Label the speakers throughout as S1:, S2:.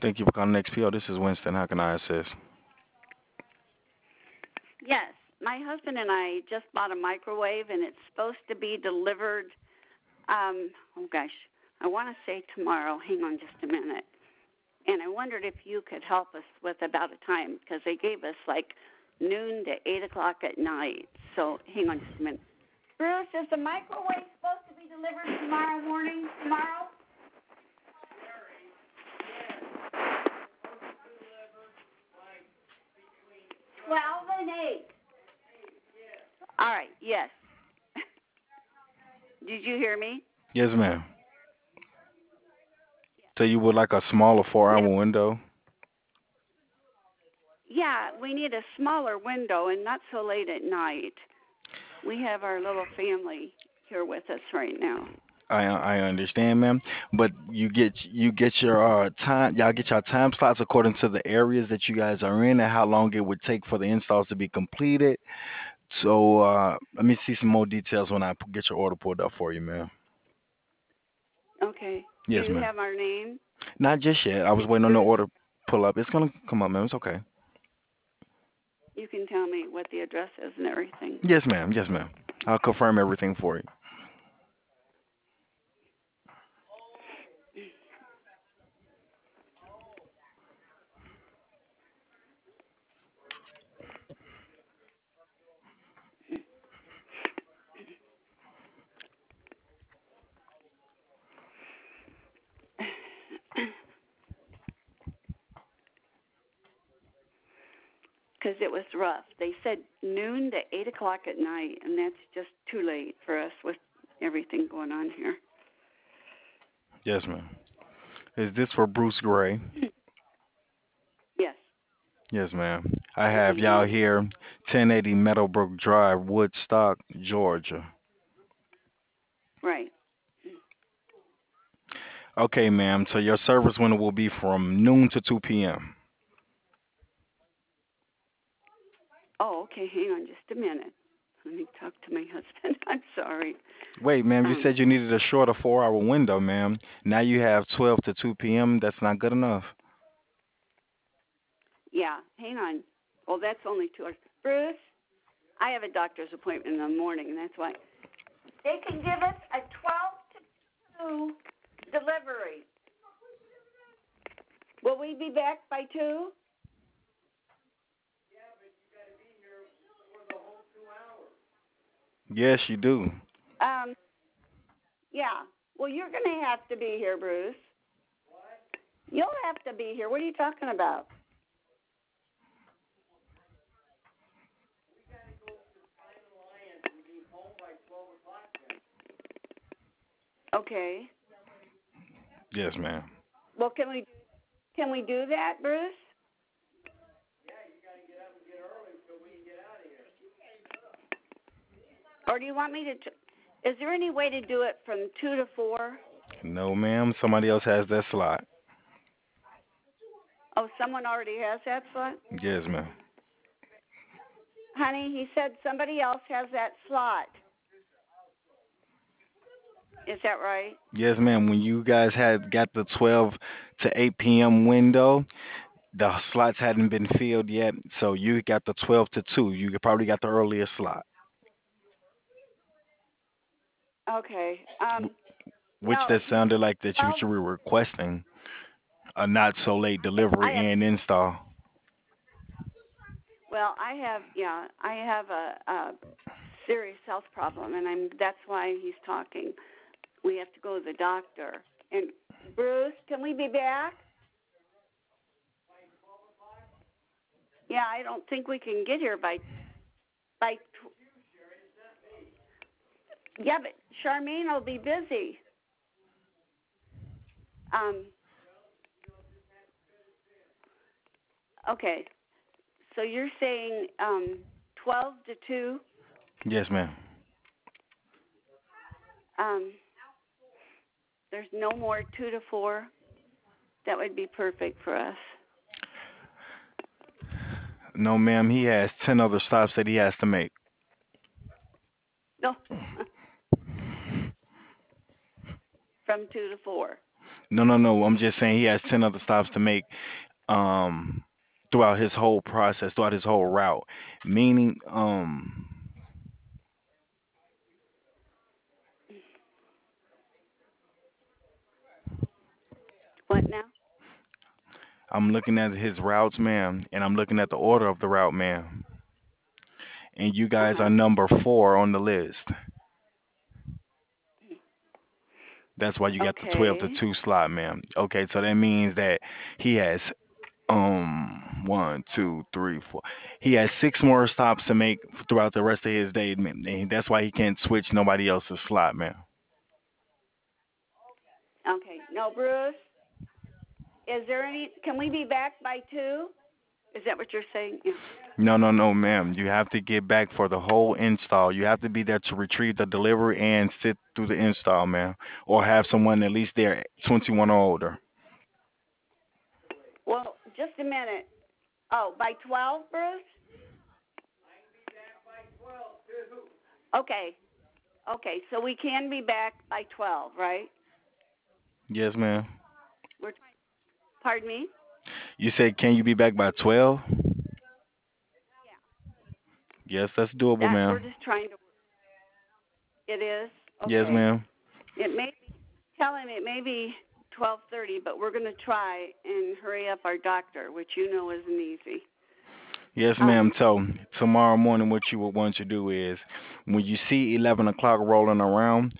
S1: Thank you for calling XPO. This is Winston. How can I assist?
S2: Yes, my husband and I just bought a microwave, and it's supposed to be delivered. Oh gosh, I want to say tomorrow. Hang on just a minute. And I wondered if you could help us with about a time because they gave us like noon to 8 o'clock at night. So hang on just a minute. Bruce, is the microwave supposed to be delivered tomorrow morning? Tomorrow? 12 and 8. All right. Yes. Did you hear me?
S1: Yes, ma'am. So you would like a smaller 4 hour window?
S2: Yeah, we need a smaller window and not so late at night. We have our little family here with us right now.
S1: I understand, ma'am. But you get your time. Y'all get your time slots according to the areas that you guys are in and how long it would take for the installs to be completed. So let me see some more details when I get your order pulled up for you, ma'am.
S2: Okay. Do
S1: Yes,
S2: you
S1: ma'am.
S2: have our name?
S1: Not just yet. I was waiting on the
S2: Bruce,
S1: order pull up. It's gonna come up, ma'am. It's okay.
S2: you can tell me what the address is and everything.
S1: Yes, ma'am. Yes, ma'am. I'll confirm everything for you.
S2: Because it was rough. They said noon to 8 o'clock at night, and that's just too late for us with everything going on here.
S1: Yes, ma'am. Is this for Bruce Gray?
S2: Yes.
S1: Yes, ma'am. I
S2: And
S1: have
S2: his
S1: y'all
S2: name.
S1: here, 1080 Meadowbrook Drive, Woodstock, Georgia.
S2: Right.
S1: Okay, ma'am. So your service window will be from noon to 2 p.m.
S2: Oh, okay. Hang on just a minute. Let me talk to my husband. I'm sorry.
S1: Wait, ma'am, you
S2: Um,
S1: said you needed a shorter 4 hour window, ma'am. Now you have 12 to 2 p.m. That's not good enough.
S2: yeah. Hang on. Well, that's only 2 hours. Bruce, I have a doctor's appointment in the morning, and that's why. They can give us a 12 to 2 delivery. Will we be back by 2?
S1: Yes, you do.
S2: Um, yeah. Well, you're going to have to be here, Bruce. You'll have to be here. What are you talking about? Okay.
S1: Yes, ma'am.
S2: Well, can we do that, Bruce? Or do you want me to? Is there any way to do it from 2 to 4?
S1: No, ma'am. Somebody else has that slot.
S2: Oh, someone already has that slot?
S1: Yes, ma'am.
S2: Honey, he said somebody else has that slot. Is that right?
S1: Yes, ma'am. When you guys had got the 12 to 8 p.m. window, the slots hadn't been filled yet, so you got the 12 to 2. You probably got the earliest slot,
S2: Okay.
S1: which
S2: No,
S1: that sounded like that you
S2: 12.
S1: were requesting a not so late
S2: I
S1: delivery
S2: have,
S1: and install.
S2: well, I have a serious health problem, and that's why he's talking. We have to go to the doctor. And Bruce, can we be back? Yeah, I don't think we can get here by. Yeah, but Charmaine will be busy. Um. Okay. So you're saying 12 to 2?
S1: Yes, ma'am.
S2: Um. There's no more 2 to 4. That would be perfect for us.
S1: No, ma'am. He has 10 other stops that he has to make.
S2: No. From 2 to 4.
S1: No, no, no. I'm just saying he has 10 other stops to make um throughout his whole process, throughout his whole route. Meaning,
S2: What now?
S1: I'm looking at his routes, ma'am, and I'm looking at the order of the route, ma'am. And you
S2: Uh
S1: guys are
S2: huh.
S1: number 4 on the list. That's why you got the 12 to
S2: Okay.
S1: 2 slot, ma'am. Okay, so that means that he has one, two, three, four. He has 6 more stops to make throughout the rest of his day, man. And that's why he can't switch nobody else's slot, man.
S2: Okay. No, Bruce. Is there any? Can we be back by 2? Is that what you're saying? Yeah.
S1: No, no, no, ma'am. You have to get back for the whole install. You have to be there to retrieve the delivery and sit through the install, ma'am. Or have someone at least there 21 or older.
S2: Well, just a minute. Oh, by 12, Bruce? Okay. Okay. So we can be back by 12, right?
S1: Yes, ma'am.
S2: We're. Pardon me.
S1: You said, can you be back by 12?
S2: Yeah.
S1: Yes, that's doable,
S2: That we're
S1: ma'am.
S2: just trying to. It is.
S1: Yes,
S2: Okay.
S1: ma'am.
S2: It may be. Tell him it may be 12:30, but we're going to try and hurry up our doctor, which you know isn't easy.
S1: Yes, ma'am.
S2: Um.
S1: So tomorrow morning, what you would want to do is, when you see 11 o'clock rolling around,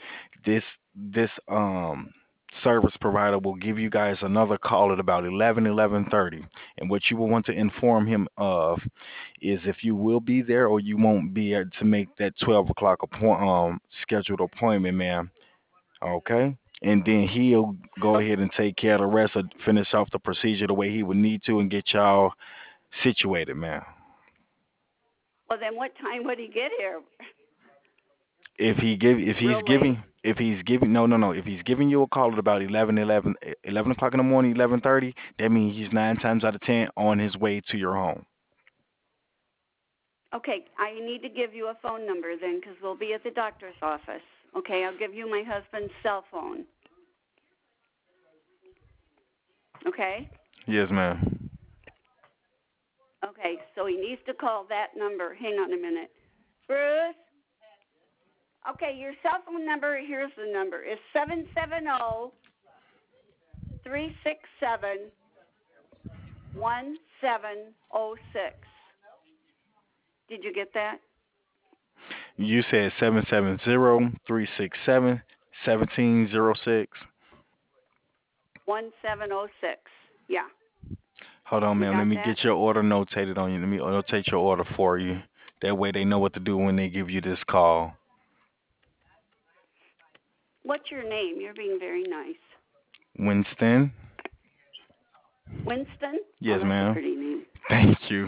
S1: this service provider will give you guys another call at about 11:30, and what you will want to inform him of is if you will be there or you won't be able to make that 12 o'clock scheduled appointment, ma'am. Okay. And then he'll go
S2: Okay.
S1: ahead and take care of the rest or finish off the procedure the way he would need to and get y'all situated, ma'am.
S2: Well, then what time would he get here?
S1: If he's
S2: Real late?
S1: giving if he's giving you a call at about 11 o'clock in the morning, 11:30, that means he's 9 times out of 10 on his way to your home.
S2: Okay, I need to give you a phone number then because we'll be at the doctor's office. Okay, I'll give you my husband's cell phone. Okay?
S1: Yes, ma'am.
S2: Okay, so he needs to call that number. Hang on a minute. Bruce? Okay, your cell phone number, here's the number. It's 770-367-1706. Did you get that?
S1: You said 770-367-1706.
S2: 1706. Yeah.
S1: Hold on,
S2: You
S1: ma'am. Let
S2: got
S1: me
S2: that?
S1: get your order notated on you. Let me notate your order for you. That way they know what to do when they give you this call.
S2: What's your name? You're being very nice.
S1: Winston?
S2: Winston? Oh,
S1: Yes,
S2: that's a
S1: ma'am.
S2: pretty name.
S1: Thank you.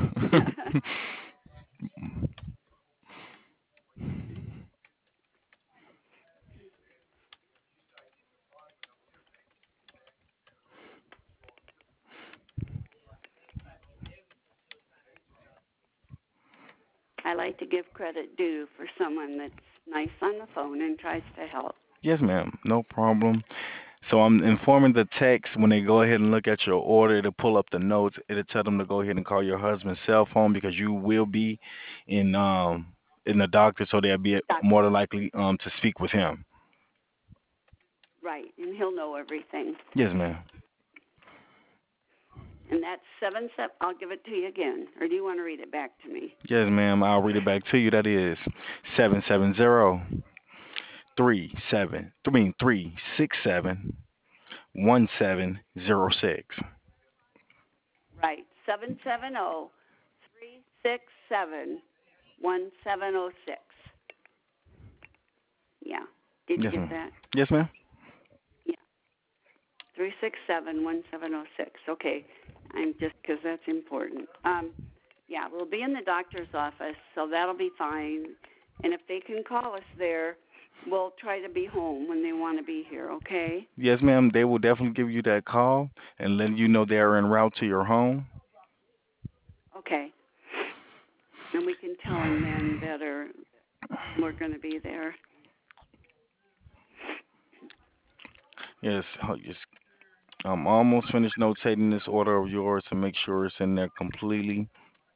S2: I like to give credit due for someone that's nice on the phone and tries to help.
S1: Yes, ma'am. No problem. So I'm informing the text when they go ahead and look at your order to pull up the notes. It'll tell them to go ahead and call your husband's cell phone because you will be in um in the doctor, so they'll be
S2: Doc,
S1: more than likely to speak with him.
S2: right, and he'll know everything.
S1: Yes, ma'am.
S2: And that's 77. I'll give it to you again, or do you want to read it back to me?
S1: Yes, ma'am. I'll read it back to you. That is 770-367-1706.
S2: Right, 770-367-1706. Yeah. Did you
S1: Yes,
S2: get
S1: ma'am.
S2: that?
S1: Yes, ma'am.
S2: Yeah. 367-1706. Okay. I'm just because that's important. Yeah, we'll be in the doctor's office, so that'll be fine. And if they can call us there, we'll try to be home when they want to be here, okay?
S1: Yes, ma'am. They will definitely give you that call and let you know they are en route to your home.
S2: Okay. And we can tell them then that we're going to be there.
S1: Yes. Oh, yes. I'm almost finished notating this order of yours to make sure it's in there completely.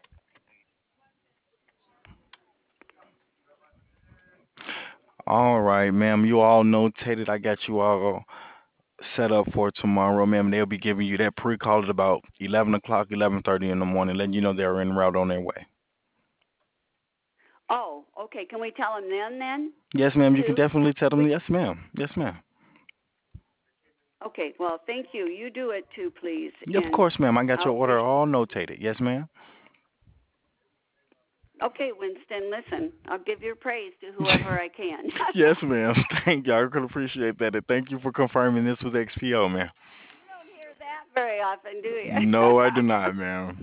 S1: All right, ma'am. You all notated. I got you all set up for tomorrow, ma'am. They'll be giving you that pre-call at about 11 o'clock, 11:30 in the morning, letting you know they're en route on their way.
S2: Oh, okay. Can we tell them then
S1: Yes, ma'am. You can
S2: too?
S1: definitely tell them.
S2: We
S1: Yes, ma'am. Yes, ma'am.
S2: okay. Well, thank you. You do it too, please.
S1: Yeah, of
S2: And
S1: course, ma'am. I got your
S2: I'll
S1: order
S2: wait.
S1: all notated. Yes, ma'am.
S2: Okay, Winston. Listen, I'll give your praise to whoever I can.
S1: Yes, ma'am. Thank you. I really appreciate that. And thank you for confirming this with XPO, ma'am.
S2: You don't hear that very often, do you?
S1: No, I do not, ma'am.